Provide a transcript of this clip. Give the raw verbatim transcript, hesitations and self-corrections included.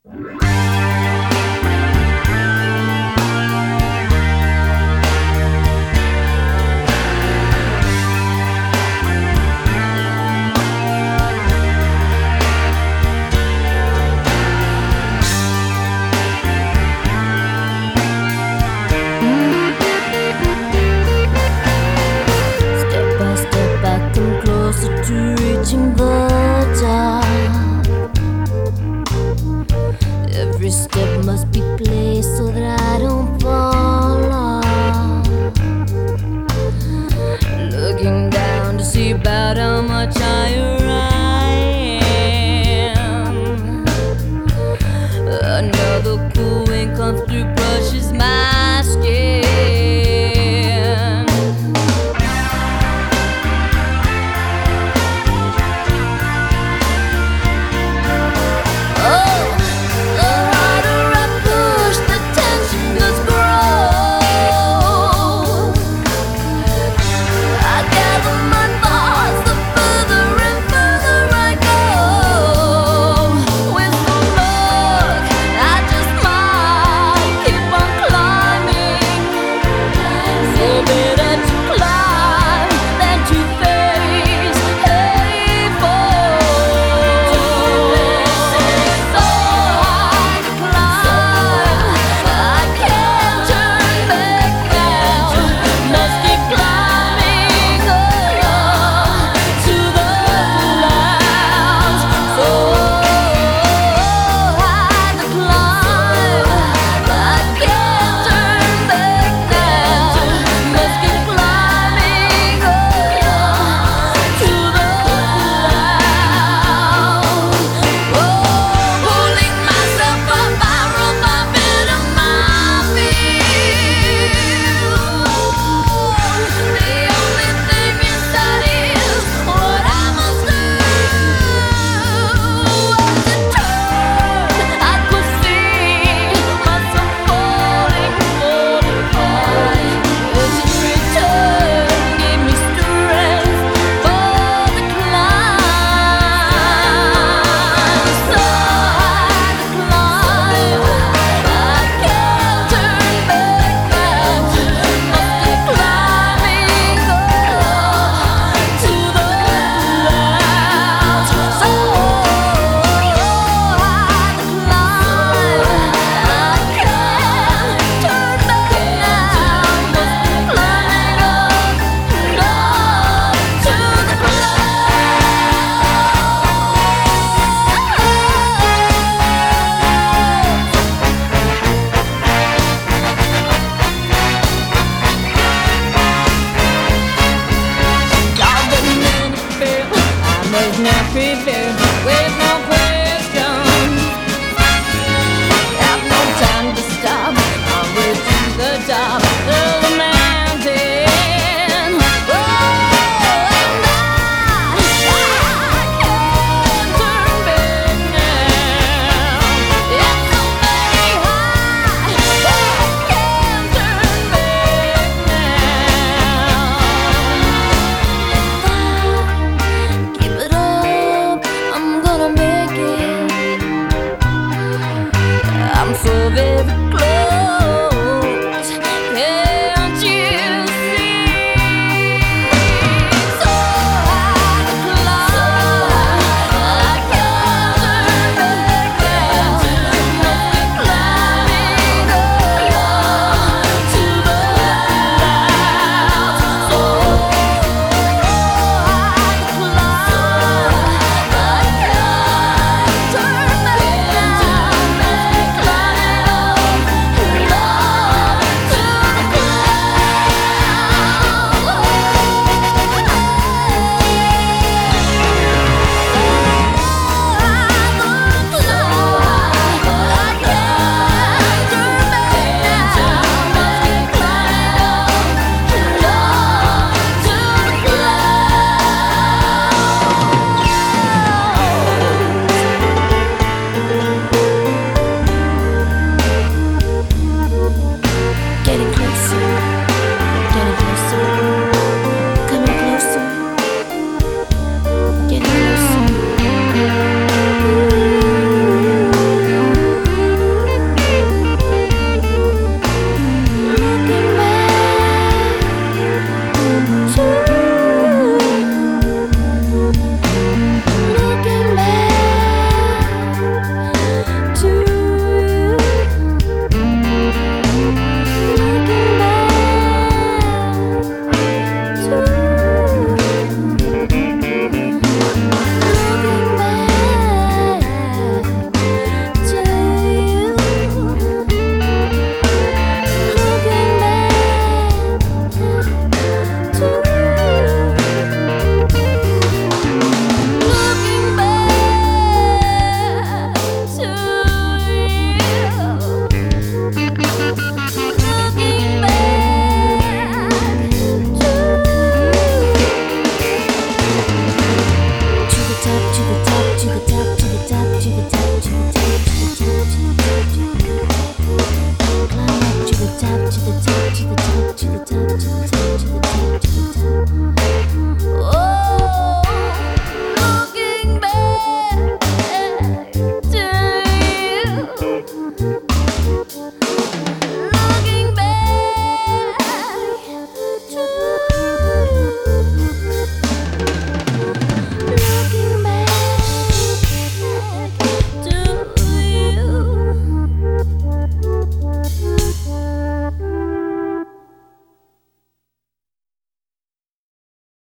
Reaching the top, every step must be placed so that I don't fall off. Looking down to see about how much higher I am. Another cool wind comes through, brushes my skin. Not prepared with no question. Have no time to stop. I'm way to the top of the mountain. Oh, and I, I can't turn back now. It's so very high. I can't turn back now. Keep it up, I'm gonna make it. I'm so very